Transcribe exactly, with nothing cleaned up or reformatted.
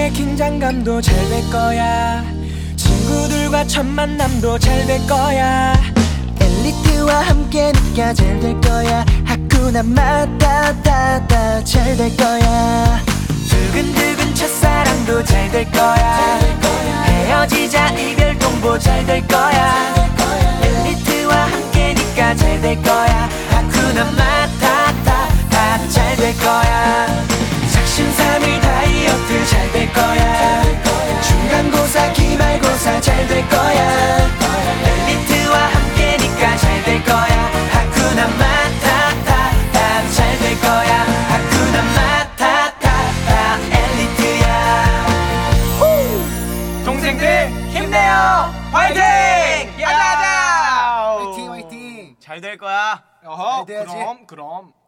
너의 긴장감도 잘 될 거야. 친구들과 첫 만남도 잘 될 거야. 엘리트와 함께니까 잘 될 거야. 하쿠나 마타타타 잘 될 거야. 두근두근 첫사랑도 잘 될 거야. 헤어지자 이별 통보 잘 될 거야. 엘리트와 함께니까 잘 될 거야. 하쿠나 마타타타 잘 될 거야. 작심삼일 다이어트 잘 될 거야. 중간고사 기말고사 잘 될 거야. 엘리트와 함께니까 잘 될 거야. 하쿠나 마타타타 잘 될 거야. 하쿠나 마타타타 엘리트야. 동생들 힘내요. 화이팅! 야! 가자 가자. 화이팅 화이팅. 잘 될 거야. 어허, 잘 돼야지. 그럼 그럼.